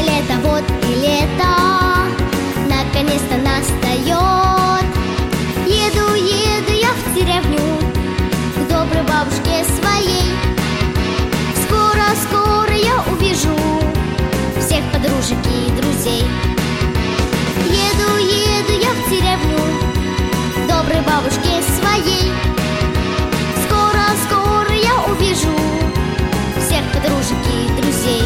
лето, вот и лето наконец-то настает. Еду, еду я в деревню к доброй бабушке своей. Скоро, скоро я увижу всех подружек и друзей. Еду, еду я в деревню к доброй бабушке своей. Скоро, скоро я увижу всех подружек и друзей.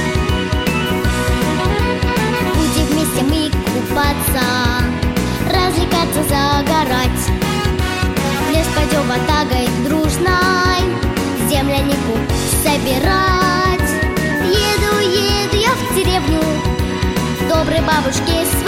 Будем вместе мы купаться, развлекаться, загорать. В лес пойдем ватагой дружной землянику собирать. Еду, еду я в деревню к доброй бабушке